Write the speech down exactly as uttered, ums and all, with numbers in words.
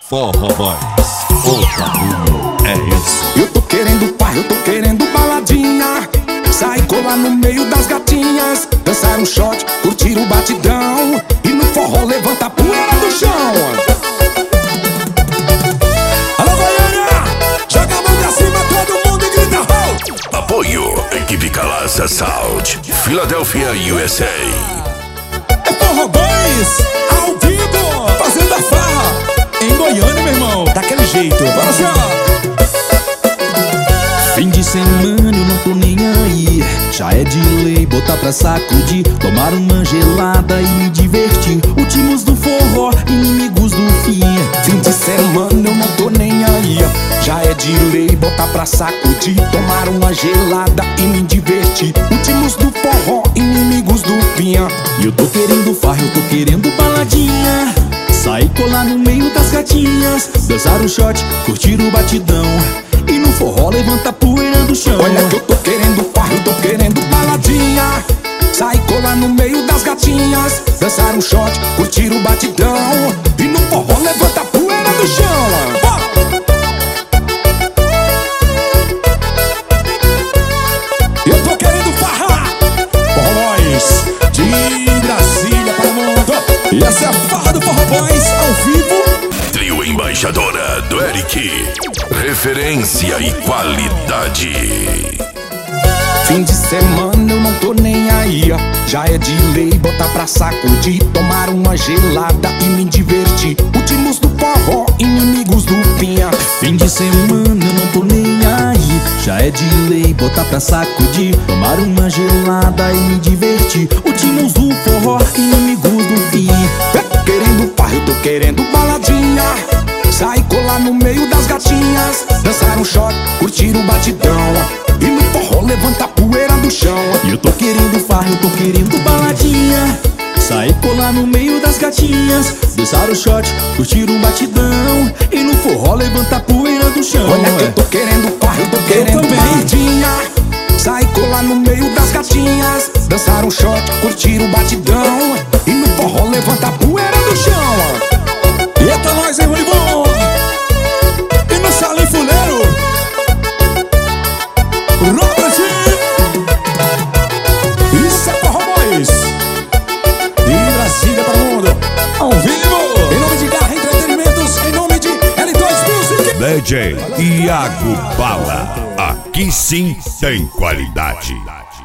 Forró Boys, o caminho é esse. Eu tô querendo par, eu tô querendo baladinha. Sai colar no meio das gatinhas, dançar um shot, curtir o batidão. E no forró levanta a poeira do chão. Alô Goiânia, joga a mão pra cima, todo mundo grita ho! Apoio, equipe Calaça Sound, Philadelphia, U S A. É Forró Boys, ao vivo, fazendo a farra em Goiânia, meu irmão, daquele jeito, bora já! Fim de semana eu não tô nem aí, já é de lei botar pra sacudir, tomar uma gelada e me divertir. Últimos do forró, inimigos do fim. Fim de semana eu não tô nem aí, já é de lei botar pra sacudir, tomar uma gelada e me divertir. Últimos do forró, inimigos do fim. E eu tô querendo farra, eu tô querendo baladinha. Sair colar no meio das gatinhas, dançar um shot, curtir o batidão. E no forró levanta a poeira do chão. Olha que eu tô querendo farra, eu tô querendo baladinha. Sair colar no meio das gatinhas, dançar um shot, curtir o batidão. E no forró levanta a poeira do chão. Eu tô querendo farra, Forró Boys, de Brasília para o mundo. E essa é a farra do Forró Boys, ao vivo. Trio Embaixadora do Eric, referência e qualidade. Fim de semana eu não tô nem aí, já é de lei botar pra sacudir, tomar uma gelada e me divertir. Últimos do forró, inimigos do pinha. Fim de semana eu não tô nem aí, já é de lei botar pra sacudir, tomar uma gelada e me divertir. Últimos do forró, inimigos do fim. É querendo farra, eu tô querendo baladinha. Sai colar no meio das gatinhas, dançar um shot, curtir o batidão. E no forró levanta a poeira do chão. E eu tô querendo farra, eu tô querendo baladinha. Sai colar no meio das gatinhas, dançar o shot, curtir o batidão. E no forró levanta a poeira do chão. Olha que eu tô querendo farra, eu tô querendo baladinha. Sai colar no meio das gatinhas, dançar um shot, curtir o batidão. E no forró levanta a poeira do chão. Eita nós, hein, Rivon! E no Salim Fuleiro, Robert! Isso é Forró Boys, de Brasília para o mundo, ao vivo! Em nome de Garra Entretenimentos, em nome de L dois Music. D J Iago Bala, aqui sim tem qualidade.